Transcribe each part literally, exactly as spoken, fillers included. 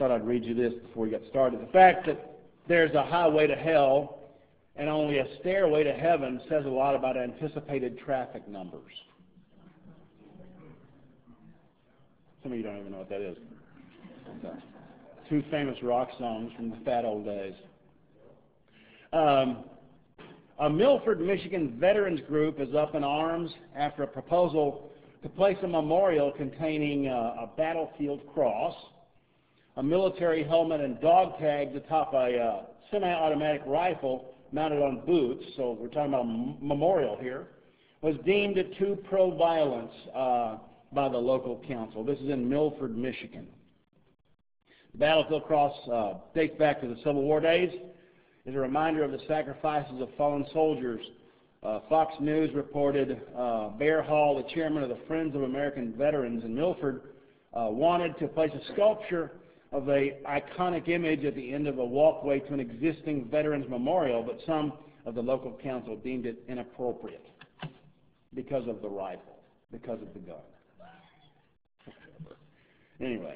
thought I'd read you this before we get started. The fact that there's a highway to hell and only a stairway to heaven says a lot about anticipated traffic numbers. Some of you don't even know what that is. Okay. Two famous rock songs from the fat old days. Um, a Milford, Michigan veterans group is up in arms after a proposal to place a memorial containing uh, a battlefield cross, a military helmet, and dog tags atop a uh, semi-automatic rifle mounted on boots, so we're talking about a m- memorial here, was deemed too pro-violence uh, by the local council. This is in Milford, Michigan. The battlefield cross uh, dates back to the Civil War days, is a reminder of the sacrifices of fallen soldiers. Uh, Fox News reported uh, Bear Hall, the chairman of the Friends of American Veterans in Milford, uh, wanted to place a sculpture of a iconic image at the end of a walkway to an existing veterans memorial, but some of the local council deemed it inappropriate because of the rifle, because of the gun. Anyway,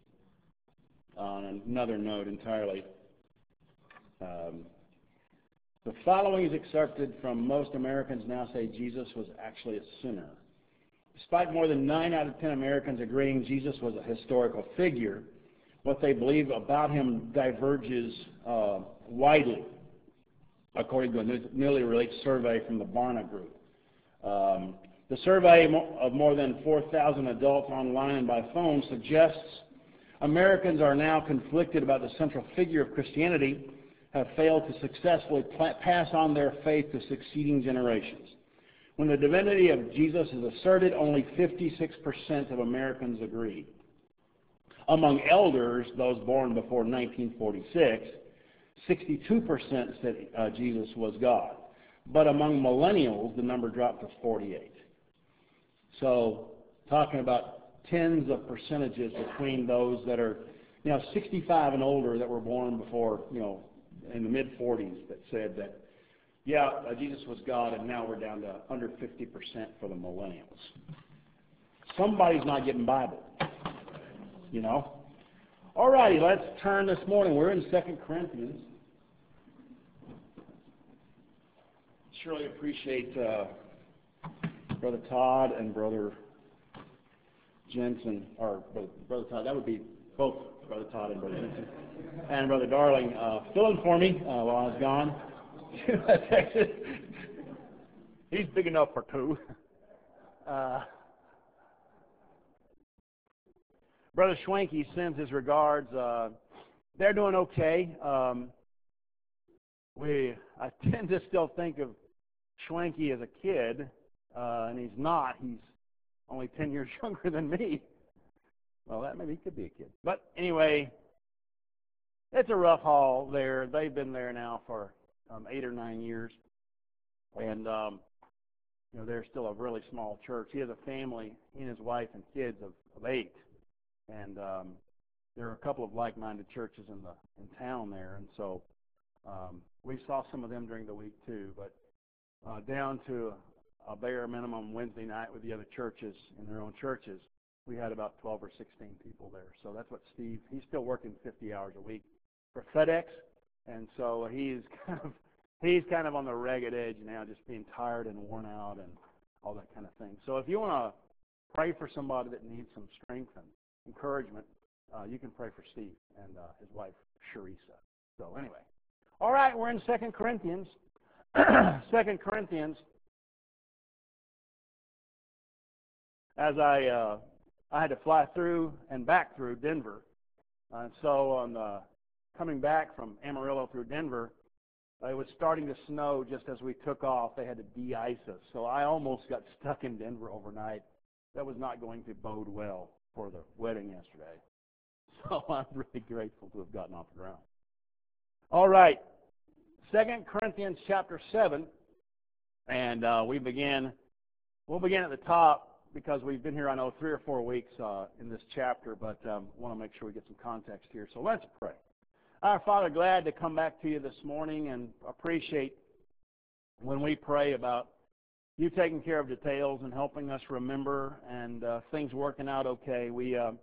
on another note entirely, um, the following is excerpted from Most Americans Now Say Jesus Was Actually a Sinner. Despite more than nine out of ten Americans agreeing Jesus was a historical figure, what they believe about him diverges uh, widely, according to a newly released survey from the Barna Group. Um, the survey of more than four thousand adults online and by phone suggests Americans are now conflicted about the central figure of Christianity, have failed to successfully pla- pass on their faith to succeeding generations. When the divinity of Jesus is asserted, only fifty-six percent of Americans agree. Among elders, those born before nineteen forty-six, sixty-two percent said uh, Jesus was God. But among millennials, the number dropped to forty-eight. So, talking about tens of percentages between those that are, you know, sixty-five and older that were born before, you know, in the mid forties that said that, yeah, uh, Jesus was God, and now we're down to under fifty percent for the millennials. Somebody's not getting Bible. You know? All righty, let's turn this morning. We're in Second Corinthians. Surely appreciate uh, Brother Todd and Brother Jensen, or Brother, Brother Todd, that would be both Brother Todd and Brother Jensen, and Brother Darling uh, filling for me uh, while I was gone to Texas. He's big enough for two. Uh, Brother Schwenke sends his regards. Uh, they're doing okay. Um, we, I tend to still think of Schwenke as a kid, uh, and he's not. He's only ten years younger than me. Well, that maybe he could be a kid. But anyway, it's a rough haul there. They've been there now for um, eight or nine years, and um, you know they're still a really small church. He has a family, he and his wife and kids of, of eight. And um, there are a couple of like-minded churches in the in town there, and so um, we saw some of them during the week too. But uh, down to a bare minimum Wednesday night with the other churches in their own churches, we had about twelve or sixteen people there. So that's what Steve. He's still working fifty hours a week for FedEx, and so he's kind of he's kind of on the ragged edge now, just being tired and worn out and all that kind of thing. So if you want to pray for somebody that needs some strength and encouragement, uh, you can pray for Steve and uh, his wife, Sharisa. So anyway. All right, we're in Second Corinthians. Second Corinthians. As I uh, I had to fly through and back through Denver. Uh, so on the, coming back from Amarillo through Denver, uh, it was starting to snow just as we took off. They had to de-ice us. So I almost got stuck in Denver overnight. That was not going to bode well for the wedding yesterday. So I'm really grateful to have gotten off the ground. All right, Second Corinthians chapter seven, and uh, we begin, we'll begin at the top because we've been here, I know, three or four weeks uh, in this chapter, but um, want to make sure we get some context here. So let's pray. Our Father, glad to come back to you this morning and appreciate when we pray about you taking care of details and helping us remember and uh, things working out okay. We uh,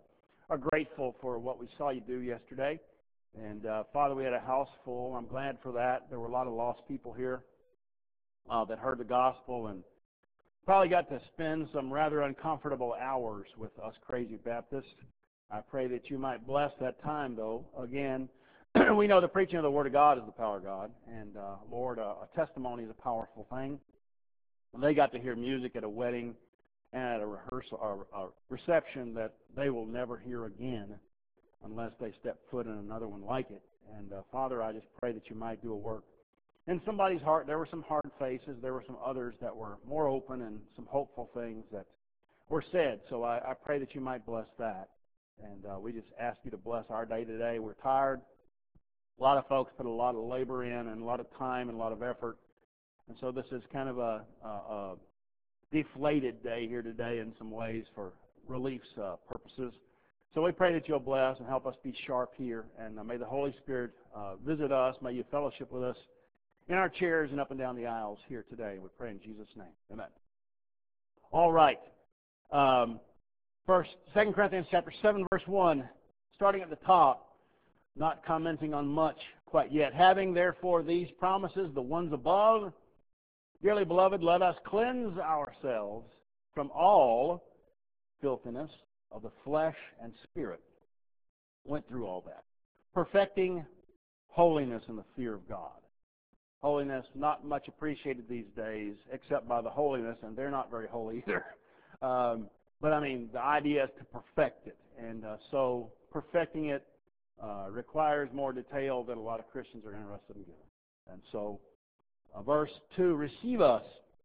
are grateful for what we saw you do yesterday. And, uh, Father, we had a house full. I'm glad for that. There were a lot of lost people here uh, that heard the gospel and probably got to spend some rather uncomfortable hours with us crazy Baptists. I pray that you might bless that time, though. Again, we know the preaching of the Word of God is the power of God. And, uh, Lord, uh, a testimony is a powerful thing. And they got to hear music at a wedding and at a rehearsal or a reception that they will never hear again unless they step foot in another one like it. And, uh, Father, I just pray that you might do a work in somebody's heart. There were some hard faces. There were some others that were more open and some hopeful things that were said. So I, I pray that you might bless that. And uh, we just ask you to bless our day today. We're tired. A lot of folks put a lot of labor in and a lot of time and a lot of effort. And so this is kind of a, a, a deflated day here today in some ways for relief's uh, purposes. So we pray that you'll bless and help us be sharp here. And uh, may the Holy Spirit uh, visit us. May you fellowship with us in our chairs and up and down the aisles here today. We pray in Jesus' name. Amen. All right. Um, first, Second Corinthians chapter seven, verse one, starting at the top, not commenting on much quite yet. Having therefore these promises, the ones above, dearly beloved, let us cleanse ourselves from all filthiness of the flesh and spirit. Went through all that. Perfecting holiness in the fear of God. Holiness, not much appreciated these days, except by the holiness, and they're not very holy either. Um, but I mean, the idea is to perfect it. And uh, so perfecting it uh, requires more detail than a lot of Christians are interested in giving. And so, uh, verse two, receive us.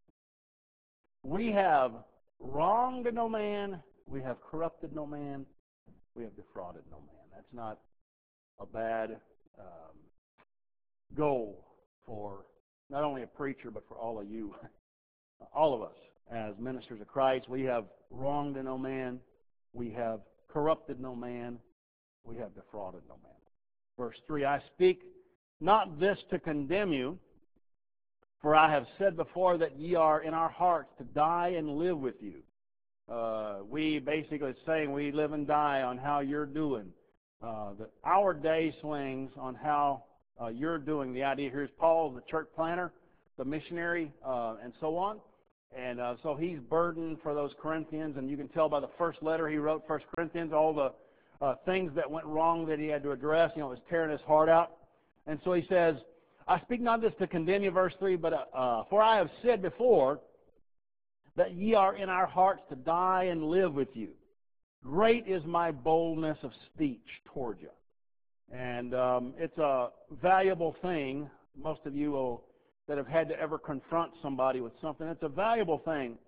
We have wronged no man, we have corrupted no man, we have defrauded no man. That's not a bad um, goal for not only a preacher, but for all of you, all of us as ministers of Christ. We have wronged no man, we have corrupted no man, we have defrauded no man. Verse three, I speak not this to condemn you, for I have said before that ye are in our hearts to die and live with you. Uh, we basically saying we live and die on how you're doing. Uh, that our day swings on how Uh, you're doing. The idea here is Paul, the church planter, the missionary, uh, and so on. And uh, so he's burdened for those Corinthians, and you can tell by the first letter he wrote, First Corinthians, all the uh, things that went wrong that he had to address. You know, it was tearing his heart out. And so he says, I speak not this to condemn you, verse three, but uh, uh, for I have said before that ye are in our hearts to die and live with you. Great is my boldness of speech toward you. And um, it's a valuable thing. Most of you will, that have had to ever confront somebody with something, it's a valuable thing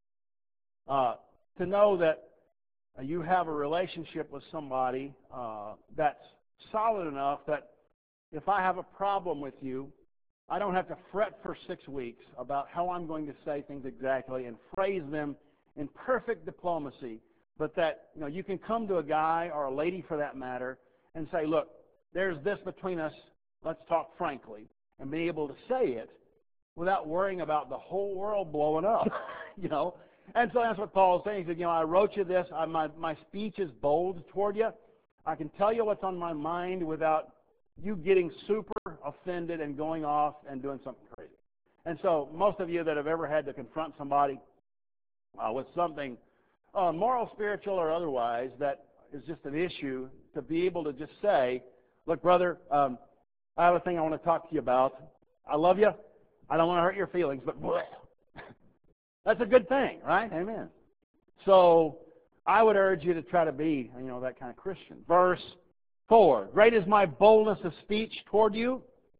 uh, to know that you have a relationship with somebody uh, that's solid enough that if I have a problem with you, I don't have to fret for six weeks about how I'm going to say things exactly and phrase them in perfect diplomacy, but that you know you can come to a guy or a lady for that matter and say, look, there's this between us, let's talk frankly, and be able to say it without worrying about the whole world blowing up, you know. And so that's what Paul is saying. He said, you know, I wrote you this, I, my, my speech is bold toward you. I can tell you what's on my mind without you getting super offended and going off and doing something crazy. And so most of you that have ever had to confront somebody uh, with something uh, moral, spiritual, or otherwise that is just an issue, to be able to just say, look, brother, um, I have a thing I want to talk to you about. I love you. I don't want to hurt your feelings, but bleh. That's a good thing, right? Amen. So I would urge you to try to be, you know, that kind of Christian. Verse four, great is my boldness of speech toward you.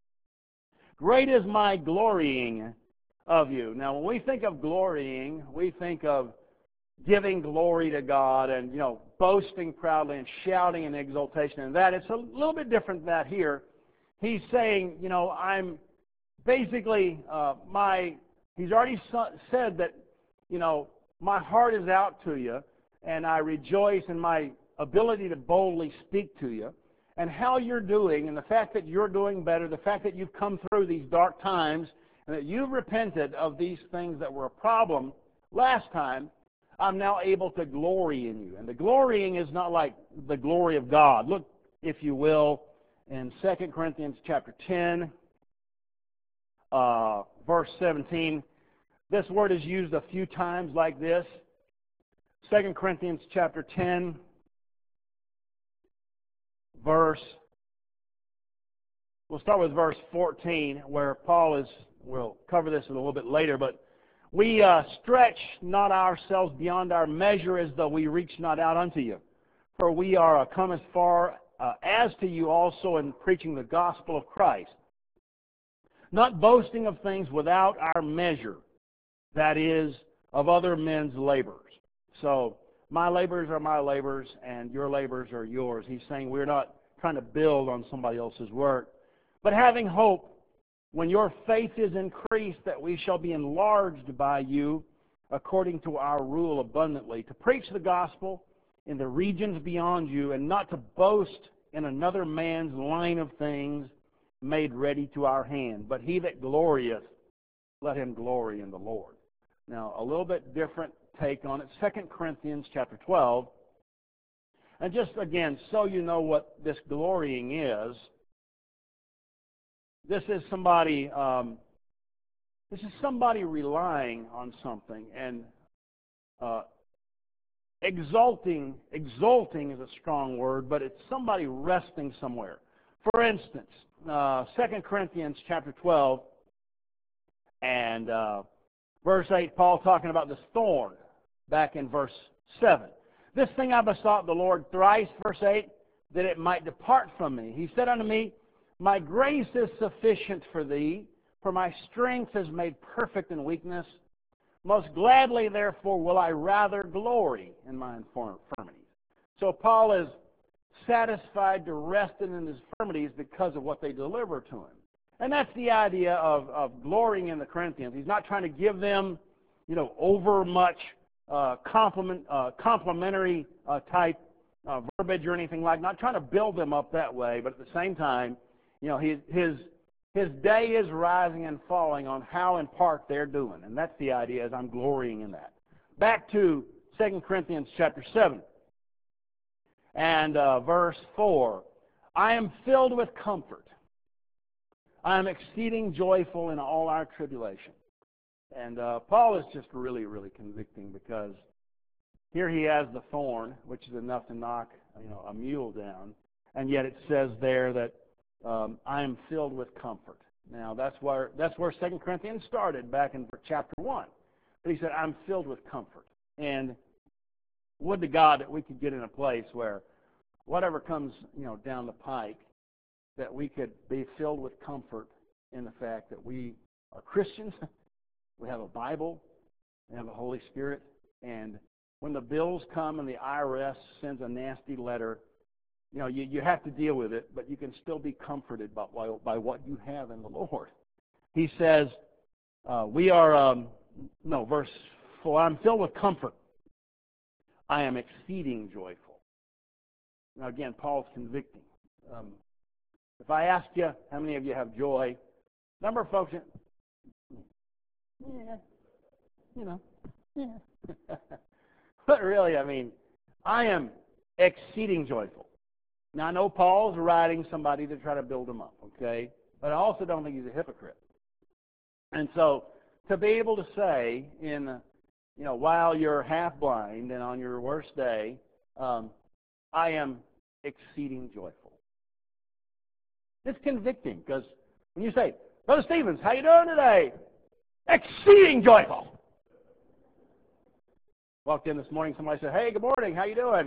Great is my glorying of you. Now, when we think of glorying, we think of giving glory to God and, you know, boasting proudly and shouting in exultation and that. It's a little bit different than that here. He's saying, you know, I'm basically, uh, my, he's already said that, you know, my heart is out to you and I rejoice in my ability to boldly speak to you. And how you're doing and the fact that you're doing better, the fact that you've come through these dark times and that you've repented of these things that were a problem last time, I'm now able to glory in you. And the glorying is not like the glory of God. Look, if you will, in Second Corinthians chapter ten, uh, verse seventeen. This word is used a few times like this. Second Corinthians chapter ten, verse, we'll start with verse fourteen, where Paul is, we'll cover this a little bit later, but we uh, stretch not ourselves beyond our measure as though we reach not out unto you. For we are uh, come as far uh, as to you also in preaching the gospel of Christ, not boasting of things without our measure, that is, of other men's labors. So my labors are my labors, and your labors are yours. He's saying we're not trying to build on somebody else's work, but having hope, when your faith is increased, that we shall be enlarged by you according to our rule abundantly, to preach the gospel in the regions beyond you, and not to boast in another man's line of things made ready to our hand. But he that glorieth, let him glory in the Lord. Now, a little bit different take on it. Second Corinthians chapter twelve. And just, again, so you know what this glorying is, this is somebody, um, this is somebody relying on something, and uh, exalting, exalting is a strong word, but it's somebody resting somewhere. For instance, uh, Second Corinthians chapter twelve and uh, verse eight, Paul talking about this thorn back in verse seven. This thing I besought the Lord thrice, verse eight, that it might depart from me. He said unto me, my grace is sufficient for thee, for my strength is made perfect in weakness. Most gladly, therefore, will I rather glory in my infirmities. So Paul is satisfied to rest in his infirmities because of what they deliver to him. And that's the idea of, of glorying in the Corinthians. He's not trying to give them, you know, over much uh, compliment, uh, complimentary uh, type uh, verbiage or anything like that. Not trying to build them up that way, but at the same time, you know, his, his, his day is rising and falling on how in part they're doing. And that's the idea, is I'm glorying in that. Back to Second Corinthians chapter seven and uh, verse four. I am filled with comfort. I am exceeding joyful in all our tribulation. And uh, Paul is just really, really convicting, because here he has the thorn, which is enough to knock, you know, a mule down. And yet it says there that um, I am filled with comfort. Now, that's where that's where Second Corinthians started back in chapter one. But he said, I'm filled with comfort. And would to God that we could get in a place where whatever comes, you know, down the pike, that we could be filled with comfort in the fact that we are Christians, we have a Bible, we have the Holy Spirit, and when the bills come and the I R S sends a nasty letter, you know, you, you have to deal with it, but you can still be comforted by, by what you have in the Lord. He says, uh, we are, um, no, verse four, I'm filled with comfort. I am exceeding joyful. Now, again, Paul's convicting. Um, if I ask you, how many of you have joy? Number of folks, yeah, you know, yeah. But really, I mean, I am exceeding joyful. Now, I know Paul's writing somebody to try to build him up, okay? But I also don't think he's a hypocrite. And so, to be able to say, in, you know, while you're half blind and on your worst day, um, I am exceeding joyful. It's convicting, because when you say, Brother Stevens, how you doing today? Exceeding joyful. Walked in this morning, somebody said, hey, good morning, how you doing?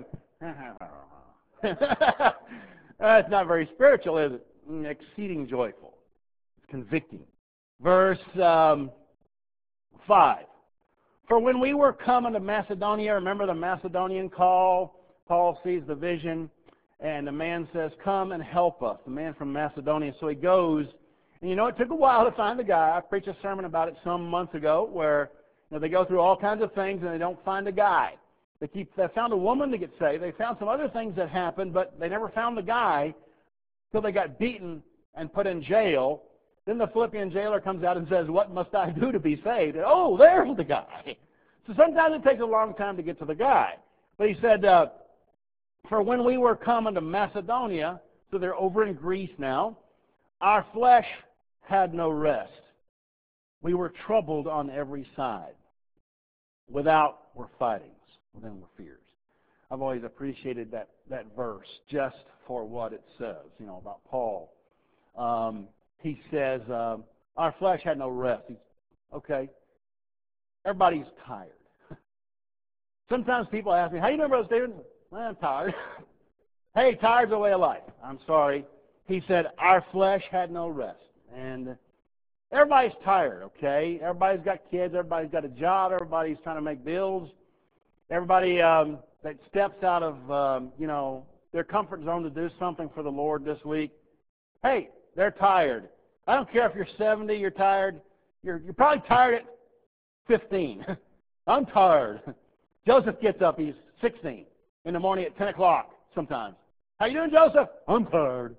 That's not very spiritual, is it? Exceeding joyful. It's convicting. Verse um, five. For when we were coming to Macedonia, remember the Macedonian call? Paul sees the vision, and the man says, come and help us, the man from Macedonia. So he goes, and you know, it took a while to find the guy. I preached a sermon about it some months ago, where you know, they go through all kinds of things and they don't find a guy. They keep they found a woman to get saved. They found some other things that happened, but they never found the guy until they got beaten and put in jail. Then the Philippian jailer comes out and says, what must I do to be saved? And, oh, there's the guy. So sometimes it takes a long time to get to the guy. But he said, uh, for when we were coming to Macedonia, so they're over in Greece now, our flesh had no rest. We were troubled on every side. Without were fightings, within were fears. I've always appreciated that, that verse just for what it says, you know, about Paul. Um, he says, uh, our flesh had no rest. He's, okay, everybody's tired. Sometimes people ask me, how you doing, Brother Stephen? Well, I'm tired. Hey, tired's a way of life. I'm sorry. He said, our flesh had no rest. And everybody's tired, okay? Everybody's got kids. Everybody's got a job. Everybody's trying to make bills. Everybody um, that steps out of, um, you know, their comfort zone to do something for the Lord this week, hey, they're tired. I don't care if you're seventy, you're tired. You're, you're probably tired at fifteen. I'm tired. Joseph gets up. He's sixteen in the morning at ten o'clock sometimes. How you doing, Joseph? I'm tired.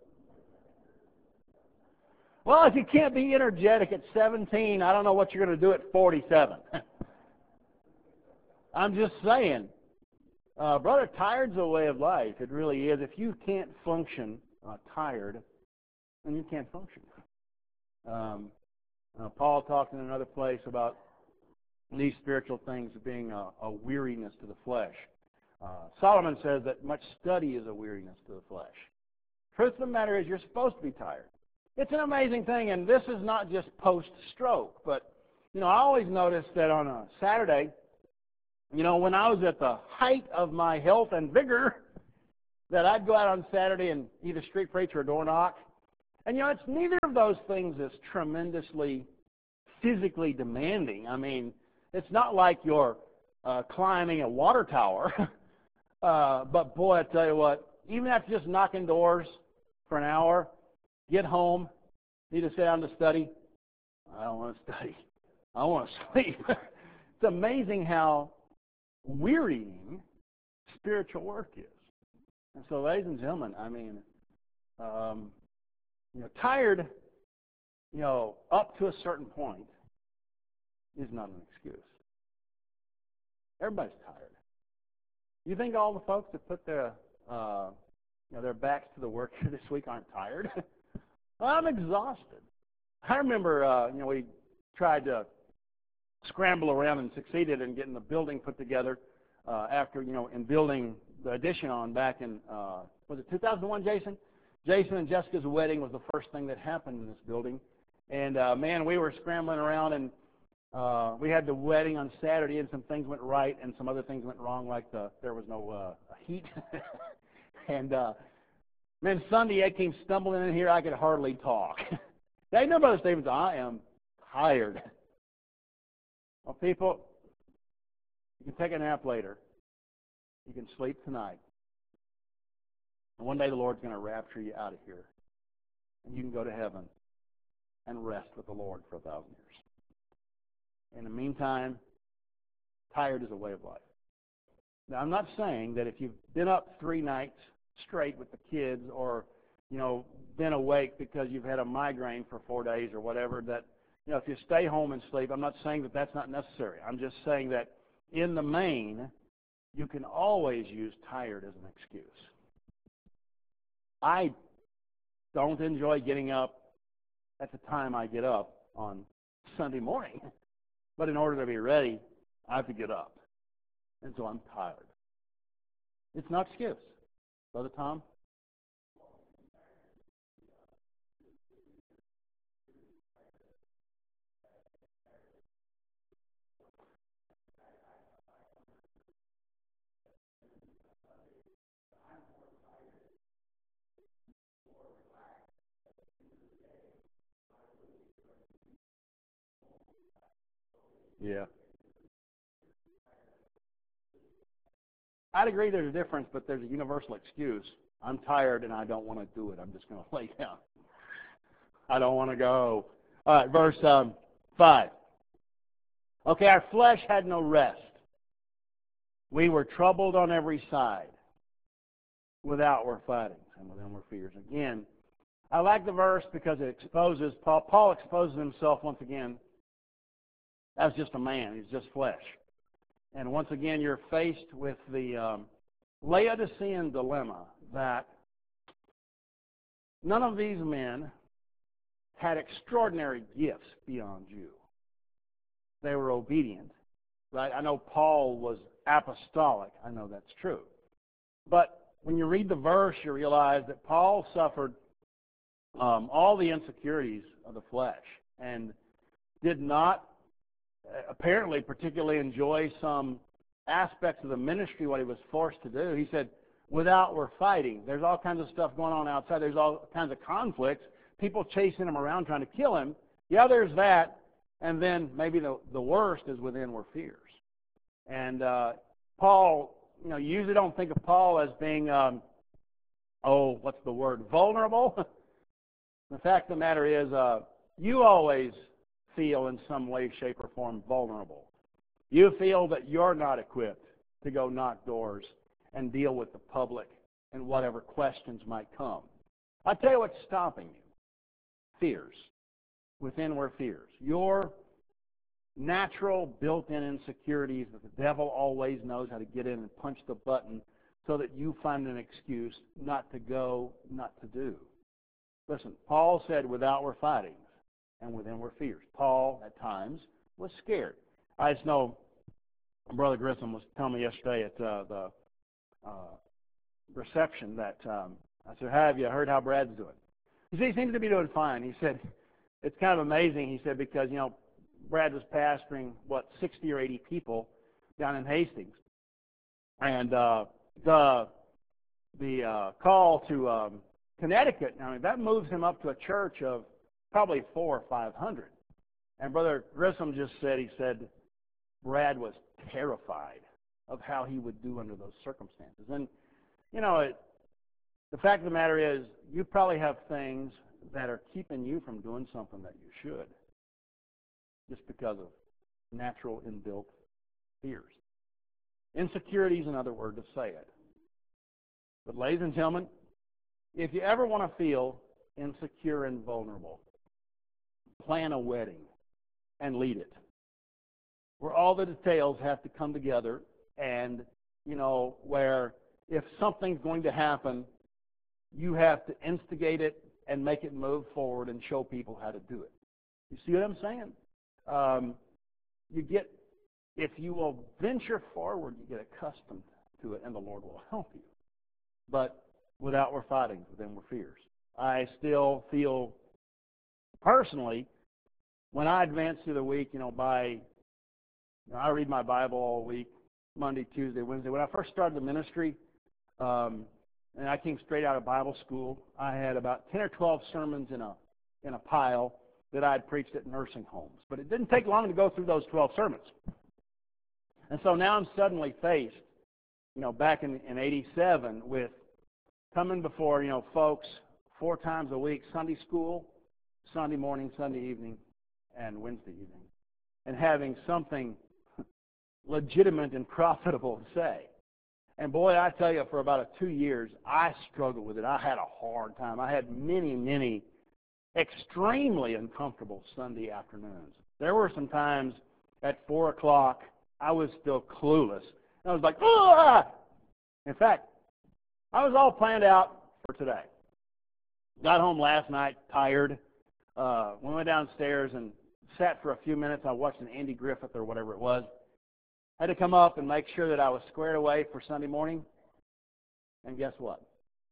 Well, if you can't be energetic at seventeen, I don't know what you're going to do at forty-seven. I'm just saying, uh, brother, tired's a way of life. It really is. If you can't function uh, tired, then you can't function. Um, uh, Paul talked in another place about these spiritual things being a, a weariness to the flesh. Uh, Solomon says that much study is a weariness to the flesh. Truth of the matter is you're supposed to be tired. It's an amazing thing, and this is not just post-stroke, but, you know, I always notice that on a Saturday, you know, when I was at the height of my health and vigor, that I'd go out on Saturday and either street preach or door knock. And, you know, it's neither of those things that's tremendously physically demanding. I mean, it's not like you're uh, climbing a water tower. uh, but, boy, I tell you what, even after just knocking doors for an hour, get home, need to sit down to study, I don't want to study. I want to sleep. It's amazing how wearying spiritual work is. And so, ladies and gentlemen, I mean, um, you know, tired, you know, up to a certain point is not an excuse. Everybody's tired. You think all the folks that put their, uh, you know, their backs to the work here this week aren't tired? I'm exhausted. I remember, uh, you know, we tried to scramble around and succeeded in getting the building put together uh, after, you know, in building the addition on back in, uh, was it two thousand one, Jason? Jason and Jessica's wedding was the first thing that happened in this building. And, uh, man, we were scrambling around, and uh, we had the wedding on Saturday, and some things went right, and some other things went wrong, like the, there was no uh, heat. and, uh, man, Sunday I came stumbling in here, I could hardly talk. Now, you know, Brother Stevens, I am tired. Well, people, you can take a nap later. You can sleep tonight. And one day the Lord's going to rapture you out of here. And you can go to heaven and rest with the Lord for a thousand years. In the meantime, tired is a way of life. Now, I'm not saying that if you've been up three nights straight with the kids, or, you know, been awake because you've had a migraine for four days or whatever, that, you know, if you stay home and sleep, I'm not saying that that's not necessary. I'm just saying that in the main, you can always use tired as an excuse. I don't enjoy getting up at the time I get up on Sunday morning. But in order to be ready, I have to get up. And so I'm tired. It's not an excuse. Brother Tom? Yeah. I'd agree there's a difference, but there's a universal excuse. I'm tired and I don't want to do it. I'm just going to lay down. I don't want to go. All right, verse um, five. Okay, our flesh had no rest. We were troubled on every side. Without were fightings, and within were fears. Again, I like the verse because it exposes, Paul, Paul exposes himself once again as just a man. He's just flesh. And once again, you're faced with the um, Laodicean dilemma that none of these men had extraordinary gifts beyond you. They were obedient, right? I know Paul was apostolic. I know that's true. But when you read the verse, you realize that Paul suffered um, all the insecurities of the flesh and did not apparently particularly enjoy some aspects of the ministry, what he was forced to do. He said, without we're fighting. There's all kinds of stuff going on outside. There's all kinds of conflicts, people chasing him around trying to kill him. Yeah, there's that. And then maybe the, the worst is within were fears. And uh, Paul, you know, you usually don't think of Paul as being, um, oh, what's the word, vulnerable. The fact of the matter is, uh, you always feel in some way, shape, or form vulnerable. You feel that you're not equipped to go knock doors and deal with the public and whatever questions might come. I tell you what's stopping you. Fears. Within were fears. Your natural built-in insecurities that the devil always knows how to get in and punch the button so that you find an excuse not to go, not to do. Listen, Paul said, without were fightings, and within were fears. Paul, at times, was scared. I just know Brother Grissom was telling me yesterday at uh, the uh, reception that um, I said, have you heard how Brad's doing? He said, he seems to be doing fine. He said, it's kind of amazing, he said, because, you know, Brad was pastoring, what, sixty or eighty people down in Hastings. And uh, the the uh, call to um, Connecticut, I mean, that moves him up to a church of probably four or five hundred. And Brother Grissom just said, he said, Brad was terrified of how he would do under those circumstances. And, you know, it, the fact of the matter is, you probably have things that are keeping you from doing something that you should, just because of natural inbuilt fears. Insecurity is another word to say it. But ladies and gentlemen, if you ever want to feel insecure and vulnerable, plan a wedding and lead it, where all the details have to come together, and, you know, where if something's going to happen, you have to instigate it and make it move forward and show people how to do it. You see what I'm saying? Um, you get, if you will venture forward, you get accustomed to it, and the Lord will help you. But without were fightings, within were fears. I still feel, personally, when I advance through the week, you know, by, you know, I read my Bible all week, Monday, Tuesday, Wednesday. When I first started the ministry, um, and I came straight out of Bible school, I had about ten or twelve sermons in a in a pile that I had preached at nursing homes. But it didn't take long to go through those twelve sermons. And so now I'm suddenly faced, you know, back in, in eighty-seven with coming before, you know, folks four times a week, Sunday school, Sunday morning, Sunday evening, and Wednesday evening, and having something legitimate and profitable to say. And boy, I tell you, for about a two years, I struggled with it. I had a hard time. I had many, many extremely uncomfortable Sunday afternoons. There were some times at four o'clock, I was still clueless. I was like, ah! In fact, I was all planned out for today. Got home last night, tired. Uh, we went downstairs and sat for a few minutes. I watched an Andy Griffith or whatever it was. I had to come up and make sure that I was squared away for Sunday morning. And guess what?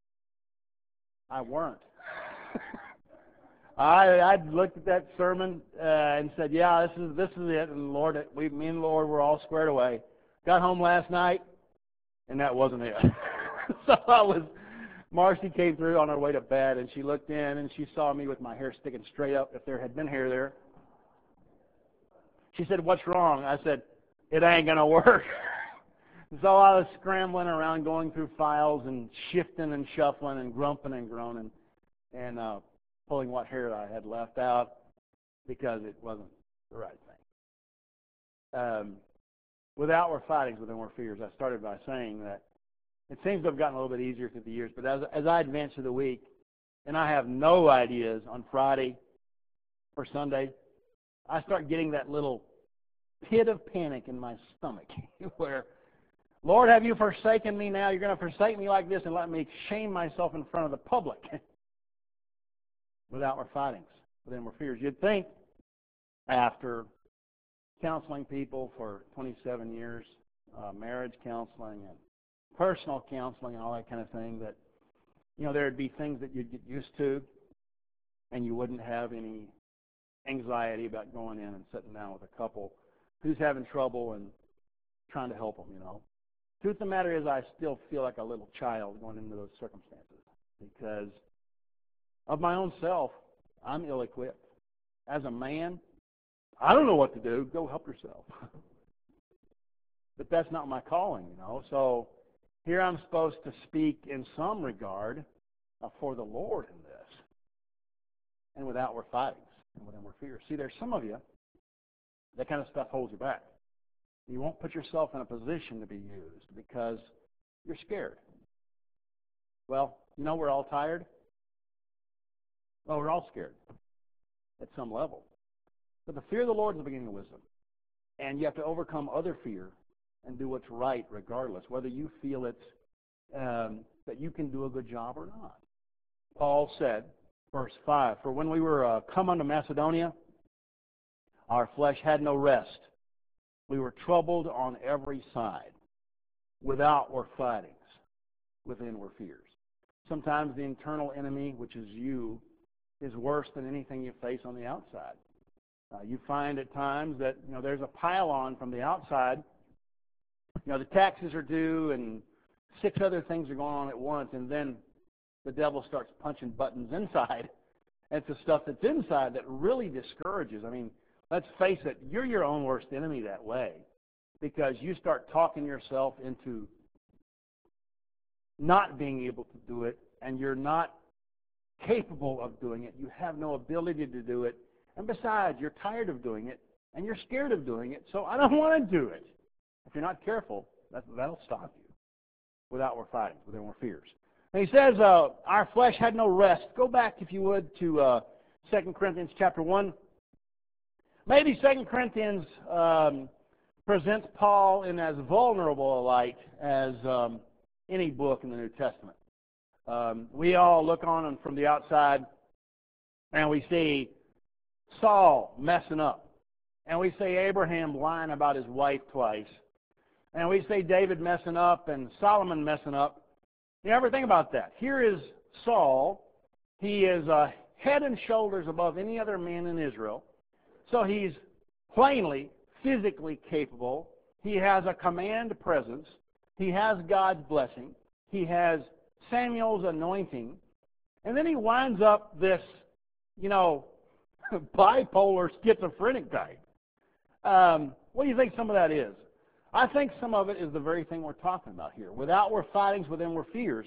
I weren't. I I looked at that sermon uh, and said, "Yeah, this is this is it." And the Lord, we, me and the Lord, were all squared away. Got home last night, and that wasn't it. So I was. Marcy came through on her way to bed, and she looked in and she saw me with my hair sticking straight up. If there had been hair there, she said, "What's wrong?" I said, "It ain't gonna work." So I was scrambling around, going through files and shifting and shuffling and grumping and groaning, and uh, pulling what hair I had left out because it wasn't the right thing. Um, without were fightings, within were fears. I started by saying that it seems to have gotten a little bit easier through the years, but as, as I advance through the week, and I have no ideas on Friday or Sunday, I start getting that little pit of panic in my stomach where, Lord, have you forsaken me now? You're going to forsake me like this and let me shame myself in front of the public. With outward fightings, with inward fears. You'd think after counseling people for twenty-seven years, uh, marriage counseling and personal counseling and all that kind of thing, that, you know, there'd be things that you'd get used to and you wouldn't have any anxiety about going in and sitting down with a couple who's having trouble and trying to help them, you know. Truth of the matter is, I still feel like a little child going into those circumstances because of my own self, I'm ill-equipped. As a man, I don't know what to do. Go help yourself. But that's not my calling, you know. So here I'm supposed to speak in some regard uh, for the Lord in this, and with outward fightings and with inward fears. See, there's some of you, that kind of stuff holds you back. You won't put yourself in a position to be used because you're scared. Well, you know we're all tired. Well, we're all scared at some level. But the fear of the Lord is the beginning of wisdom. And you have to overcome other fear and do what's right regardless, whether you feel it's um, that you can do a good job or not. Paul said, verse five, for when we were uh, come unto Macedonia, our flesh had no rest. We were troubled on every side. Without were fightings, within were fears. Sometimes the internal enemy, which is you, is worse than anything you face on the outside. Uh, you find at times that, you know, there's a pile-on from the outside. You know, the taxes are due and six other things are going on at once, and then the devil starts punching buttons inside. And it's the stuff that's inside that really discourages. I mean, let's face it, you're your own worst enemy that way because you start talking yourself into not being able to do it, and you're not capable of doing it. You have no ability to do it. And besides, you're tired of doing it, and you're scared of doing it, so I don't want to do it. If you're not careful, that, that'll stop you. Without we're fighting, with more fears. And he says, uh, our flesh had no rest. Go back, if you would, to uh, Second Corinthians chapter one. Maybe Second Corinthians um, presents Paul in as vulnerable a light as um, any book in the New Testament. Um, we all look on him from the outside, and we see Saul messing up. And we see Abraham lying about his wife twice. And we see David messing up and Solomon messing up. You ever think about that? Here is Saul. He is uh, head and shoulders above any other man in Israel. So he's plainly, physically capable. He has a command presence. He has God's blessing. He has Samuel's anointing. And then he winds up this, you know, bipolar schizophrenic type. Um, what do you think some of that is? I think some of it is the very thing we're talking about here. Without were fightings, within were fears.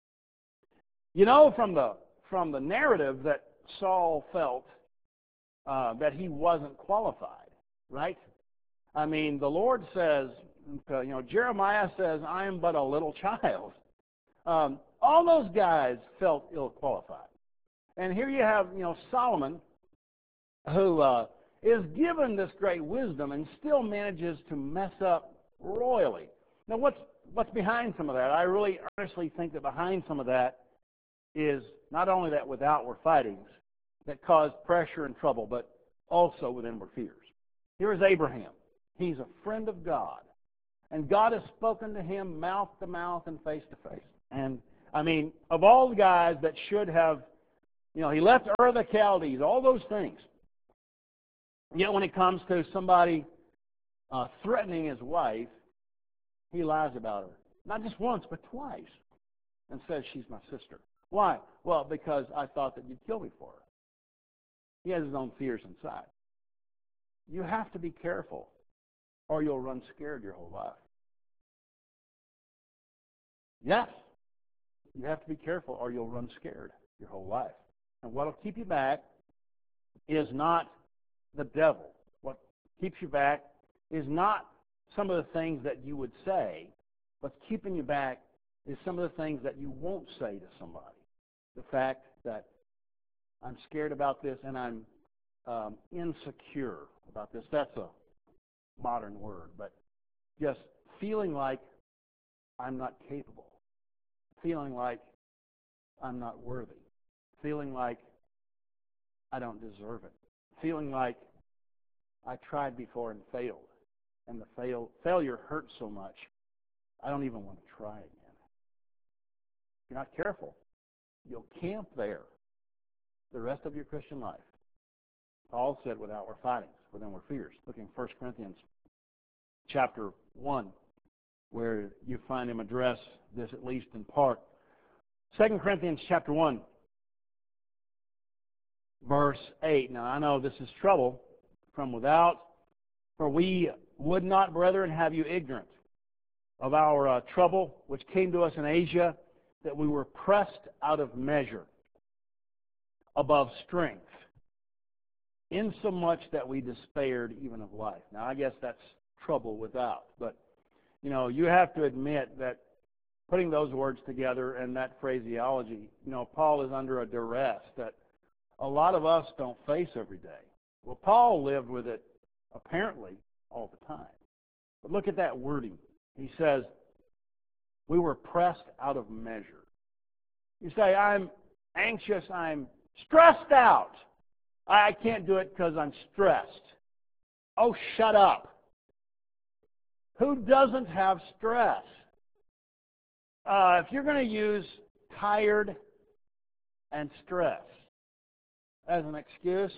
You know from the from the narrative that Saul felt uh, that he wasn't qualified, right? I mean, the Lord says, you know, Jeremiah says, I am but a little child. Um, all those guys felt ill-qualified. And here you have, you know, Solomon, who uh, is given this great wisdom and still manages to mess up royally. Now, what's what's behind some of that? I really earnestly think that behind some of that is not only that without were fightings that cause pressure and trouble, but also within were fears. Here is Abraham. He's a friend of God. And God has spoken to him mouth to mouth and face to face. And, I mean, of all the guys that should have, you know, he left Ur of the Chaldees, all those things. Yet when it comes to somebody uh, threatening his wife, he lies about her. Not just once, but twice. And says she's my sister. Why? Well, because I thought that you'd kill me for her. He has his own fears inside. You have to be careful, or you'll run scared your whole life. Yes. You have to be careful, or you'll run scared your whole life. And what will keep you back is not the devil. What keeps you back is not some of the things that you would say. What's keeping you back is some of the things that you won't say to somebody. The fact that I'm scared about this and I'm um, insecure about this. That's a modern word, but just feeling like I'm not capable, feeling like I'm not worthy, feeling like I don't deserve it, feeling like I tried before and failed, and the fail, failure hurts so much, I don't even want to try again. If you're not careful, you'll camp there the rest of your Christian life. Paul said, without our fightings, within our fears. Looking at First Corinthians chapter one, where you find him address this at least in part. Second Corinthians chapter one, verse eight. Now, I know this is trouble from without, for we would not, brethren, have you ignorant of our uh, trouble which came to us in Asia, that we were pressed out of measure, above strength, insomuch that we despaired even of life. Now, I guess that's trouble without. But, you know, you have to admit that putting those words together and that phraseology, you know, Paul is under a duress that a lot of us don't face every day. Well, Paul lived with it, apparently, all the time. But look at that wording. He says, we were pressed out of measure. You say, I'm anxious, I'm stressed out. I can't do it because I'm stressed. Oh, shut up. Who doesn't have stress? Uh, if you're going to use tired and stress as an excuse,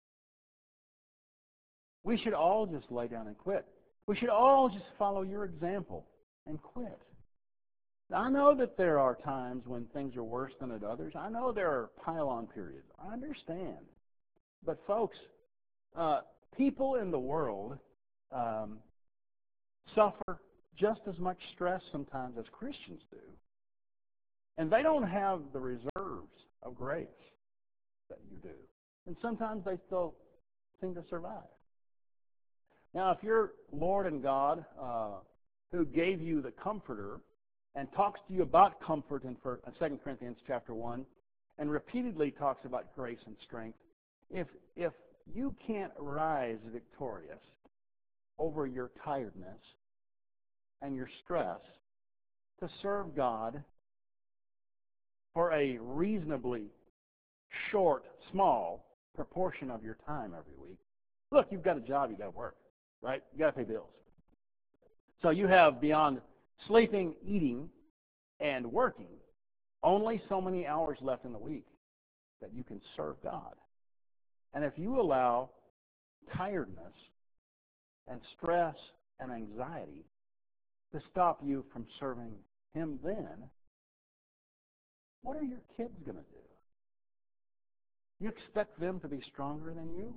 we should all just lay down and quit. We should all just follow your example and quit. I know that there are times when things are worse than at others. I know there are pile-on periods. I understand. But folks, uh, people in the world um, suffer just as much stress sometimes as Christians do. And they don't have the reserves of grace that you do. And sometimes they still seem to survive. Now, if your Lord and God, uh, who gave you the Comforter and talks to you about comfort in Second Corinthians chapter one, and repeatedly talks about grace and strength, if if you can't rise victorious over your tiredness and your stress to serve God for a reasonably short, small proportion of your time every week, look, you've got a job, you've got to work, right? You've got to pay bills. So you have, beyond sleeping, eating, and working, only so many hours left in the week that you can serve God. And if you allow tiredness and stress and anxiety to stop you from serving Him then, what are your kids going to do? You expect them to be stronger than you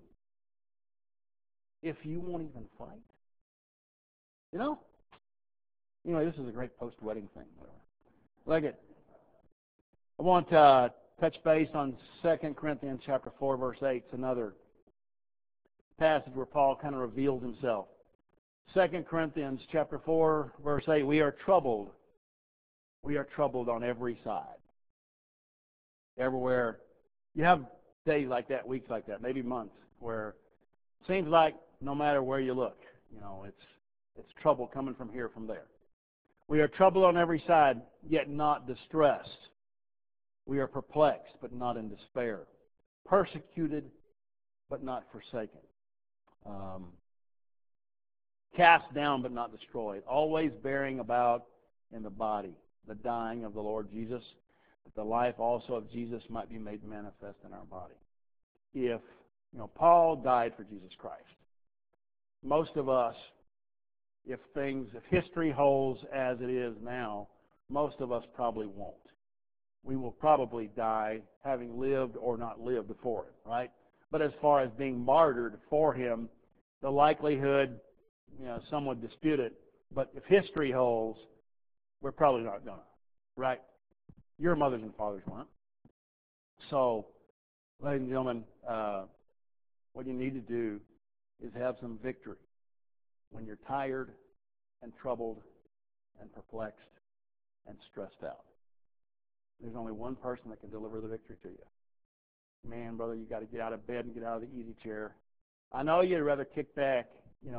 if you won't even fight? You know? Anyway, this is a great post-wedding thing. Like it. I want to uh, touch base on Second Corinthians chapter four, verse eight. It's another passage where Paul kind of reveals himself. Second Corinthians chapter four, verse eight. We are troubled. We are troubled on every side. Everywhere. You have days like that, weeks like that, maybe months, where it seems like no matter where you look, you know, it's it's trouble coming from here, from there. We are troubled on every side, yet not distressed. We are perplexed, but not in despair. Persecuted, but not forsaken. Um, cast down, but not destroyed. Always bearing about in the body the dying of the Lord Jesus, that the life also of Jesus might be made manifest in our body. If, you know, Paul died for Jesus Christ. Most of us, if things, if history holds as it is now, most of us probably won't. We will probably die having lived or not lived before it, right? But as far as being martyred for Him, the likelihood, you know, some would dispute it, but if history holds, we're probably not going to, right? Your mothers and fathers weren't. So, ladies and gentlemen, uh, what you need to do is have some victory when you're tired and troubled and perplexed and stressed out. There's only one person that can deliver the victory to you. Man, brother, you got to get out of bed and get out of the easy chair. I know you'd rather kick back, you know,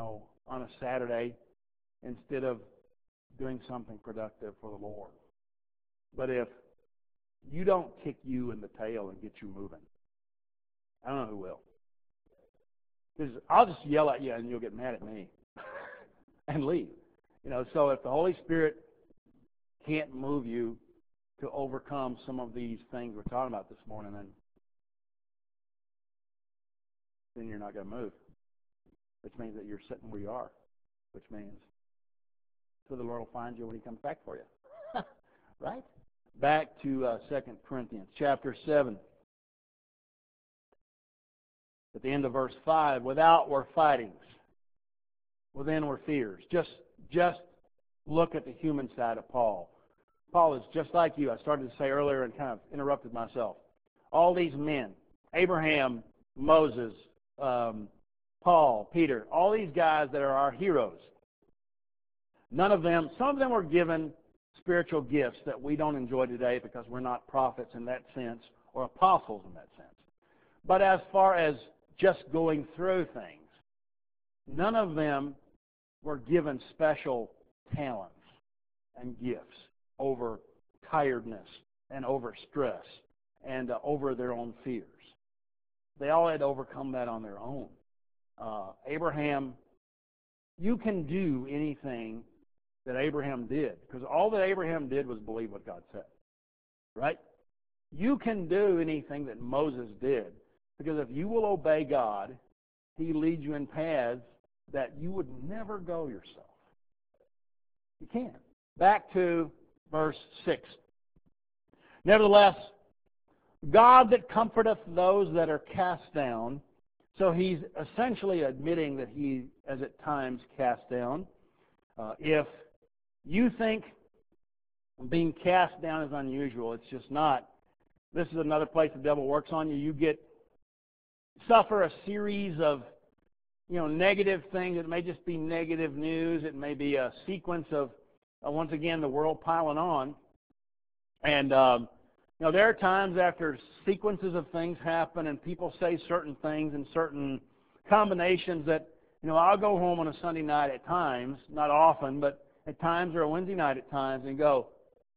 on a Saturday instead of doing something productive for the Lord. But if you don't kick you in the tail and get you moving, I don't know who will. Because I'll just yell at you and you'll get mad at me and leave. You know, so if the Holy Spirit can't move you to overcome some of these things we're talking about this morning, then, then you're not going to move, which means that you're sitting where you are, which means so the Lord will find you when He comes back for you. Right? Back to uh, Second Corinthians chapter seven. At the end of verse five, without were fightings, within were fears. Just, just look at the human side of Paul. Paul is just like you. I started to say earlier and kind of interrupted myself. All these men, Abraham, Moses, um, Paul, Peter, all these guys that are our heroes, none of them, some of them were given spiritual gifts that we don't enjoy today because we're not prophets in that sense or apostles in that sense. But as far as just going through things, none of them were given special talents and gifts over tiredness and over stress and uh, over their own fears. They all had to overcome that on their own. Uh, Abraham, you can do anything that Abraham did, because all that Abraham did was believe what God said. Right? You can do anything that Moses did, because if you will obey God, He leads you in paths that you would never go yourself. You can't. Back to verse six. Nevertheless, God that comforteth those that are cast down, so he's essentially admitting that he is at times cast down. Uh, if you think being cast down is unusual, it's just not. This is another place the devil works on you. You get suffer a series of you know negative things. It may just be negative news. It may be a sequence of uh, once again the world piling on. And um, you know there are times after sequences of things happen and people say certain things and certain combinations that you know I'll go home on a Sunday night at times, not often, but at times, or a Wednesday night at times, and go,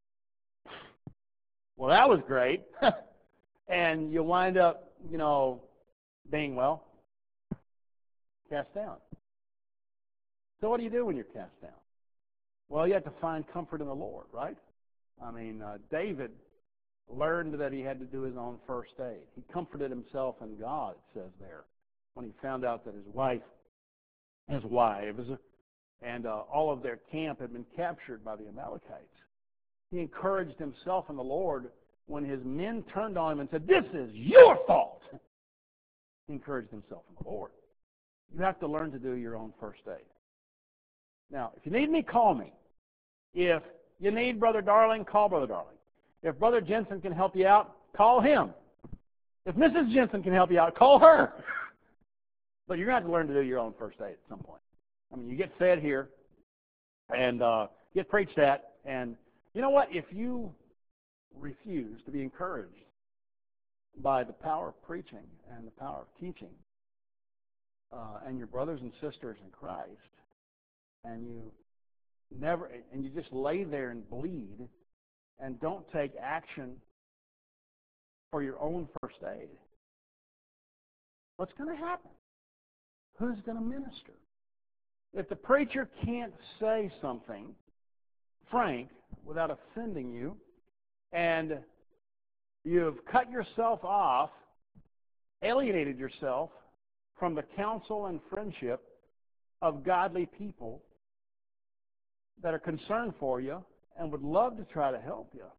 well, that was great. And you wind up, you know, being, well, cast down. So what do you do when you're cast down? Well, you have to find comfort in the Lord, right? I mean, uh, David learned that he had to do his own first aid. He comforted himself in God, it says there, when he found out that his wife, his wives, and uh, all of their camp had been captured by the Amalekites. He encouraged himself in the Lord when his men turned on him and said, this is your fault. He encouraged himself in the Lord. You have to learn to do your own first aid. Now, if you need me, call me. If you need Brother Darling, call Brother Darling. If Brother Jensen can help you out, call him. If Missus Jensen can help you out, call her. But you're going to have to learn to do your own first aid at some point. I mean, you get fed here and uh, get preached at, and you know what? If you refuse to be encouraged by the power of preaching and the power of teaching uh, and your brothers and sisters in Christ, and you never, and you just lay there and bleed and don't take action for your own first aid, what's going to happen? Who's going to minister? If the preacher can't say something frank without offending you, and you've cut yourself off, alienated yourself from the counsel and friendship of godly people that are concerned for you and would love to try to help you,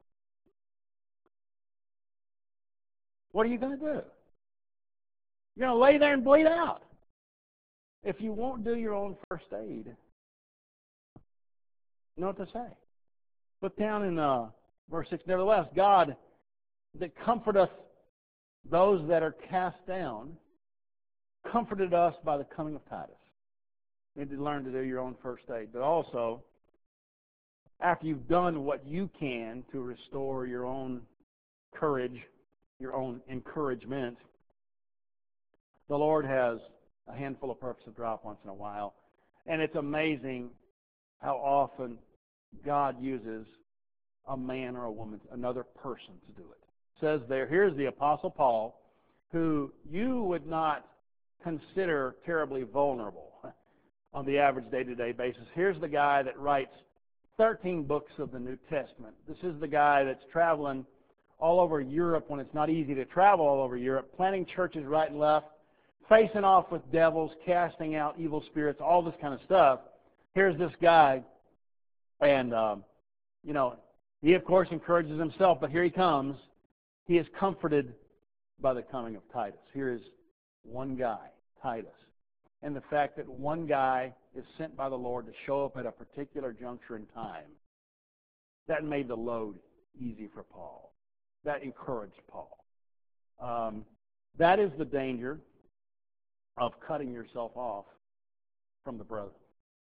what are you going to do? You're going to lay there and bleed out. If you won't do your own first aid, you know what to say. Put down in uh, verse six, nevertheless, God that comforteth those that are cast down, comforted us by the coming of Titus. You need to learn to do your own first aid. But also, after you've done what you can to restore your own courage, your own encouragement, the Lord has a handful of purpose to drop once in a while. And it's amazing how often God uses a man or a woman, another person, to do it. It says there, here's the Apostle Paul, who you would not consider terribly vulnerable on the average day-to-day basis. Here's the guy that writes thirteen books of the New Testament. This is the guy that's traveling all over Europe when it's not easy to travel all over Europe, planting churches right and left, facing off with devils, casting out evil spirits, all this kind of stuff. Here's this guy, and, um, you know, he, of course, encourages himself, but here he comes. He is comforted by the coming of Titus. Here is one guy, Titus. And the fact that one guy is sent by the Lord to show up at a particular juncture in time, that made the load easy for Paul. That encouraged Paul. Um, that is the danger of cutting yourself off from the brethren.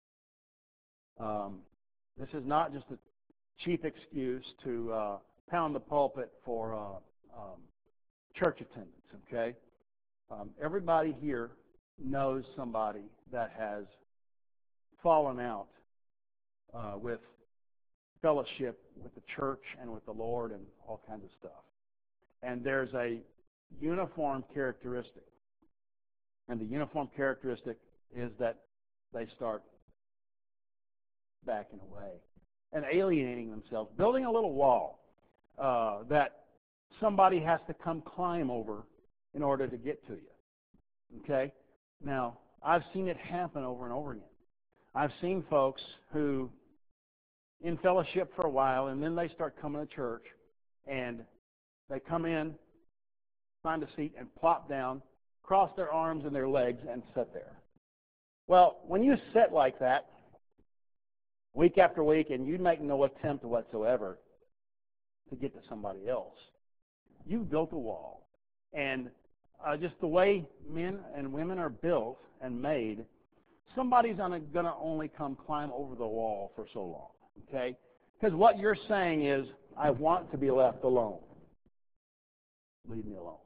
Um, this is not just a cheap excuse to uh, pound the pulpit for uh, um, church attendance, okay? Um, everybody here knows somebody that has fallen out uh, with fellowship with the church and with the Lord and all kinds of stuff. And there's a uniform characteristic. And the uniform characteristic is that they start backing away and alienating themselves, building a little wall uh, that somebody has to come climb over in order to get to you. Okay? Now, I've seen it happen over and over again. I've seen folks who, in fellowship for a while, and then they start coming to church, and they come in, find a seat, and plop down, cross their arms and their legs, and sit there. Well, when you sit like that, week after week, and you make no attempt whatsoever to get to somebody else, you've built a wall. And uh, just the way men and women are built and made, somebody's going to only come climb over the wall for so long, okay? Because what you're saying is, I want to be left alone. Leave me alone.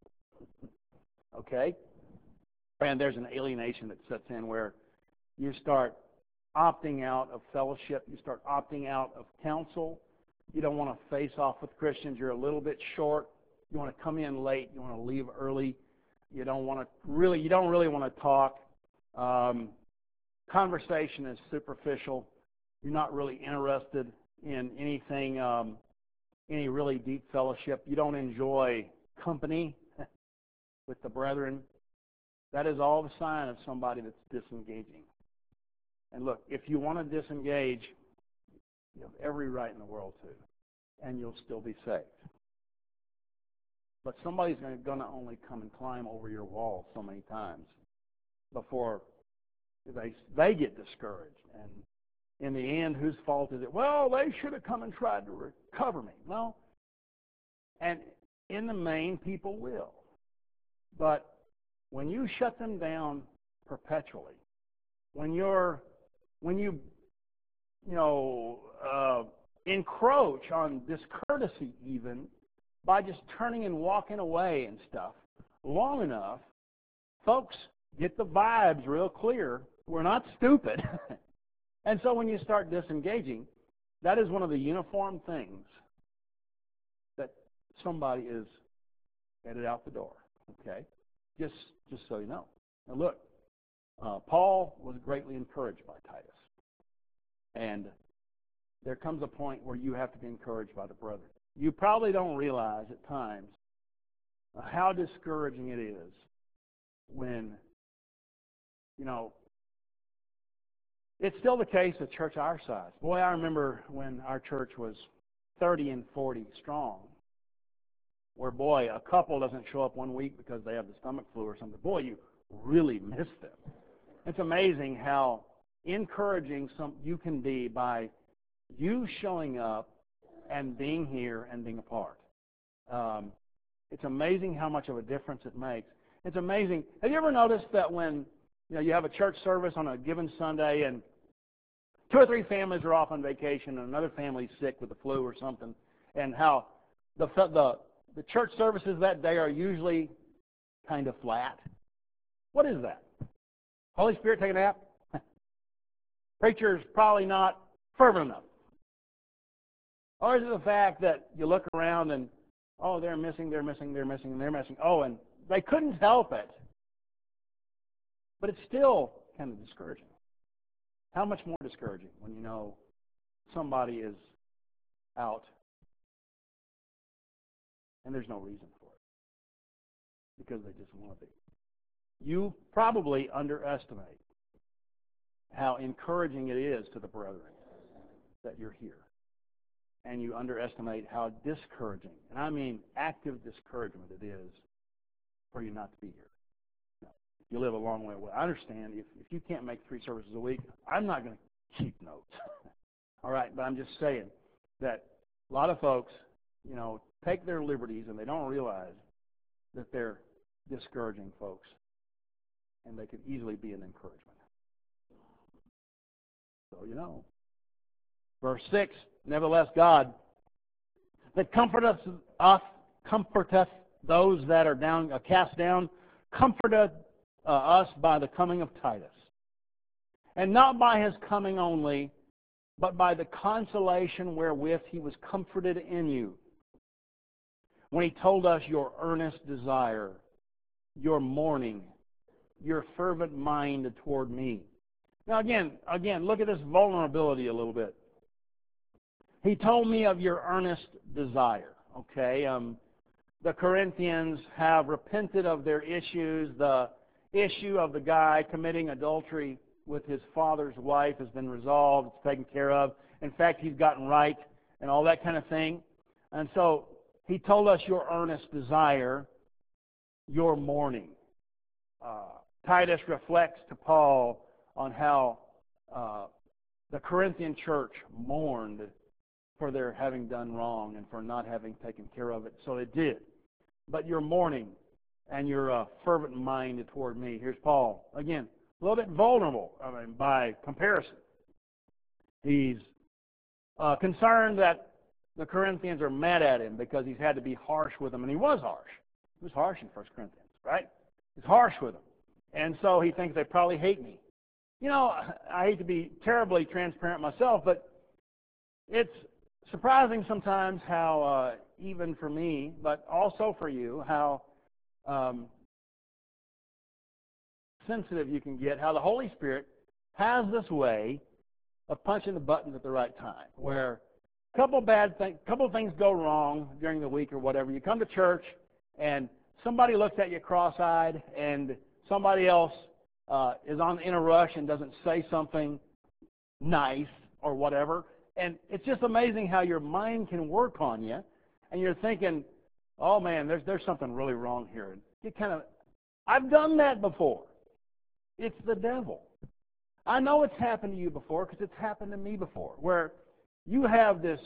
Okay? And there's an alienation that sets in where you start opting out of fellowship. You start opting out of counsel. You don't want to face off with Christians. You're a little bit short. You want to come in late. You want to leave early. You don't want to really, you don't really want to talk. Um, conversation is superficial. You're not really interested in anything, um, any really deep fellowship. You don't enjoy company with the brethren. That is all the sign of somebody that's disengaging. And look, if you want to disengage, you have every right in the world to, and you'll still be saved. But somebody's going to only come and climb over your wall so many times before they they get discouraged. And in the end, whose fault is it? Well, they should have come and tried to recover me. Well, and in the main, people will. But when you shut them down perpetually, when you're when you you know uh, encroach on discourtesy even by just turning and walking away and stuff long enough, folks get the vibes real clear. We're not stupid. And so when you start disengaging, that is one of the uniform things that somebody is headed out the door. Okay? Just just so you know. Now look, uh, Paul was greatly encouraged by Titus. And there comes a point where you have to be encouraged by the brethren. You probably don't realize at times how discouraging it is when, you know, it's still the case at church our size. Boy, I remember when our church was thirty and forty strong, where, boy, a couple doesn't show up one week because they have the stomach flu or something. Boy, you really miss them. It's amazing how encouraging some you can be by you showing up and being here and being a part. Um, it's amazing how much of a difference it makes. It's amazing. Have you ever noticed that when you know you have a church service on a given Sunday and two or three families are off on vacation and another family's sick with the flu or something, and how the the the church services that day are usually kind of flat? What is that? Holy Spirit take a nap? preacher's probably not fervent enough? Or is it the fact that you look around and, oh, they're missing, they're missing, they're missing, they're missing. Oh, and they couldn't help it. But it's still kind of discouraging. How much more discouraging when you know somebody is out and there's no reason for it because they just want to be. You probably underestimate how encouraging it is to the brethren that you're here. And you underestimate how discouraging, and I mean active discouragement it is for you not to be here. You, know, you live a long way away. I understand if, if you can't make three services a week, I'm not going to keep notes. All right, but I'm just saying that a lot of folks, you know, take their liberties and they don't realize that they're discouraging folks, and they could easily be an encouragement. So you know. Verse six, nevertheless God, that comforteth us, comforteth those that are down, uh, cast down, comforteth uh, us by the coming of Titus. And not by his coming only, but by the consolation wherewith he was comforted in you, when he told us your earnest desire, your mourning, your fervent mind toward me. Now again, again, look at this vulnerability a little bit. He told me of your earnest desire. Okay, um, the Corinthians have repented of their issues. The issue of the guy committing adultery with his father's wife has been resolved. It's taken care of. In fact, he's gotten right and all that kind of thing. And so he told us your earnest desire, your mourning. Uh, Titus reflects to Paul on how uh, the Corinthian church mourned for their having done wrong and for not having taken care of it. So they did. But your mourning and your uh, fervent mind toward me. Here's Paul. Again, a little bit vulnerable, I mean, by comparison. He's uh, concerned that the Corinthians are mad at him because he's had to be harsh with them. And he was harsh. He was harsh in First Corinthians, right? He's harsh with them. And so he thinks they probably hate me. You know, I hate to be terribly transparent myself, but it's surprising sometimes how, uh, even for me, but also for you, how um, sensitive you can get, how the Holy Spirit has this way of punching the buttons at the right time, where a couple bad things, couple of things go wrong during the week or whatever. You come to church, and somebody looks at you cross-eyed, and somebody else uh, is on in a rush and doesn't say something nice or whatever. And it's just amazing how your mind can work on you, and you're thinking, oh man, there's there's something really wrong here. And you kind of, I've done that before. It's the devil. I know it's happened to you before because it's happened to me before, where you have this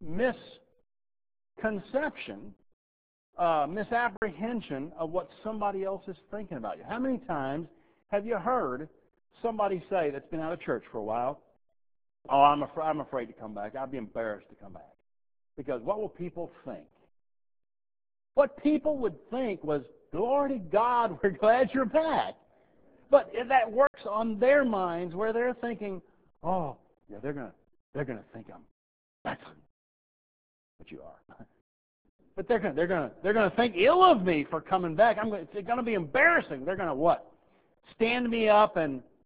misconception, uh, misapprehension of what somebody else is thinking about you. How many times have you heard somebody say that's been out of church for a while, oh, I'm, af- I'm afraid to come back. I'd be embarrassed to come back. Because what will people think? What people would think was, glory to God, we're glad you're back. But that works on their minds where they're thinking, oh, yeah, they're going to they're gonna think I'm nuts. But you are. But they're going they're going they're going to think ill of me for coming back. I'm gonna, it's going to be embarrassing. They're going to what? Stand me up and